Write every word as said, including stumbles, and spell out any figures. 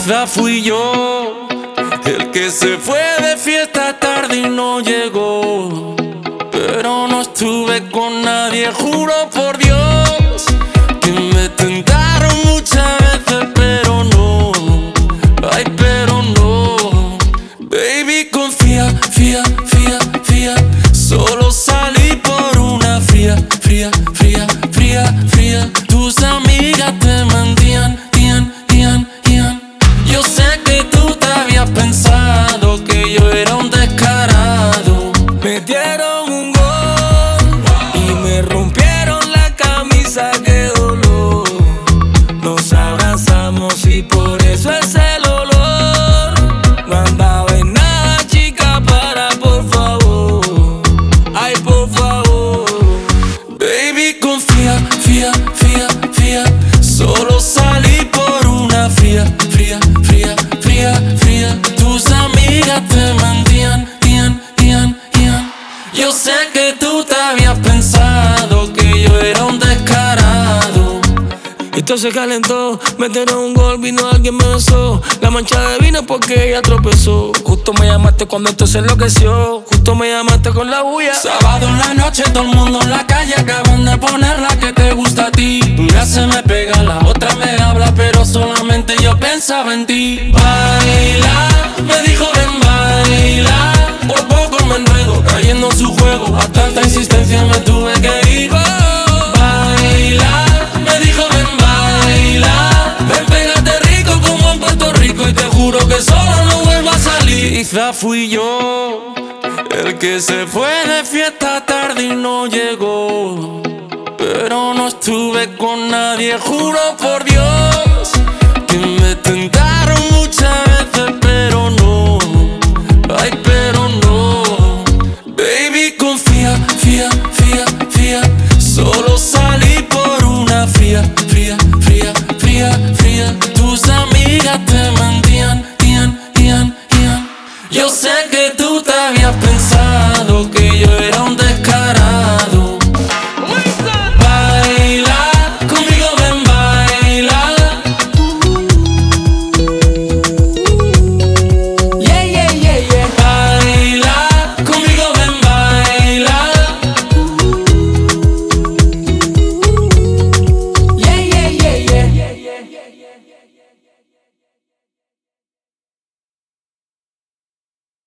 Quizá fui yo el que se fue de fiesta tarde y no llegó, pero no estuve con nadie, juro por Dios que me tentaron muchas veces, pero no, ay, pero no. Baby, confía, fía, fía, fía, solo salí por una fría, fría, fría, fría, fría. Tus amigas te mentían, tían, tían, tían. Yo sé que tú te habías pensado que yo era un descarado. Me dieron un gol y me rompieron la camisa, qué dolor. Nos abrazamos y por eso es el olor. No andaba en nada, chica, para, por favor. Ay, por favor. Baby, confía, fía, fía, fía, solo salí por una fría, fría, fría, fría, fría. Tus amigas te mentían, tían, tían, tían. Yo sé que tú te habías pensado que yo era un descarado. Esto se calentó, metieron un gol, vino alguien me besó. La mancha de vino porque ella tropezó. Justo me llamaste cuando esto se enloqueció. Justo me llamaste con la bulla. Sábado en la noche, todo el mundo en la calle. Acaban de poner la que te gusta a ti. Una se me pega, la otra me habla, pero solamente yo pensaba en ti. Baila, me dijo ven baila. Por poco me enredo, cayendo en su juego. A tanta insistencia me tuve que ir. Baila, me dijo ven baila. Ven, pégate rico como en Puerto Rico y te juro que solo no vuelvo a salir. Quizá fui yo el que se fue de fiesta tarde y no llegó, pero no estuve con nadie, juro por Dios